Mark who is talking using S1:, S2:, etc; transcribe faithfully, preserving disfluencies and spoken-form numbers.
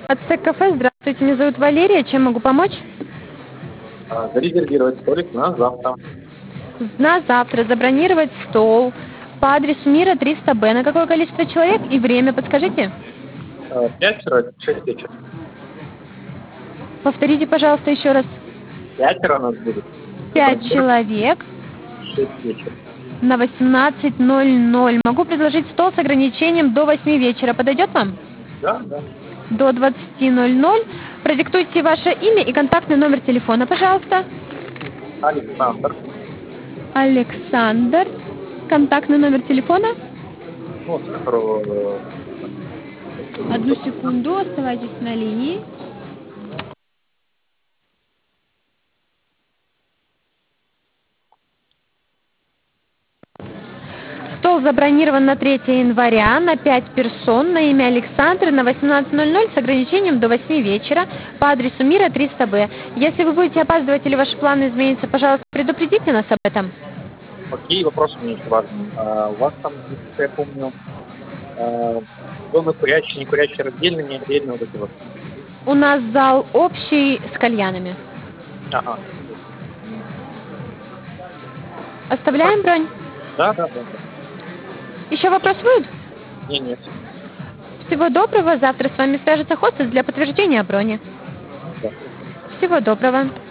S1: Ацтек кафе, здравствуйте, меня зовут Валерия, чем могу помочь?
S2: А, Зарезервировать столик на завтра.
S1: На завтра забронировать стол по адресу Мира триста Б. На какое количество человек и время подскажите?
S2: А, Пятеро, шесть вечера.
S1: Повторите, пожалуйста, еще раз.
S2: Пятеро нас будет.
S1: Пять
S2: Забронировать
S1: человек
S2: шесть вечера.
S1: на восемнадцать ноль ноль. Могу предложить стол с ограничением до восьми вечера. Подойдет вам?
S2: Да, да.
S1: До двадцати ноль ноль. Продиктуйте ваше имя и контактный номер телефона, пожалуйста.
S2: Александр.
S1: Александр. Контактный номер телефона.
S2: Ну, с которого...
S1: Одну секунду, оставайтесь на линии. Стол забронирован на третье января на пять персон на имя Александра на восемнадцать ноль ноль с ограничением до восьми вечера по адресу Мира триста Б. Если вы будете опаздывать или ваши планы изменятся, пожалуйста, предупредите нас об этом.
S2: Окей, вопрос у меня еще важный. А, у вас там, насколько я помню, а, зоны курящие, не курящие раздельно, не отдельно вот эти вот.
S1: У нас зал общий с кальянами.
S2: Ага. Ну,
S1: Оставляем
S2: хорошо.
S1: бронь?
S2: Да, да, да, да.
S1: Еще вопрос будет?
S2: Не, нет.
S1: Всего доброго. Завтра с вами свяжется хостес для подтверждения брони.
S2: Да.
S1: Всего доброго.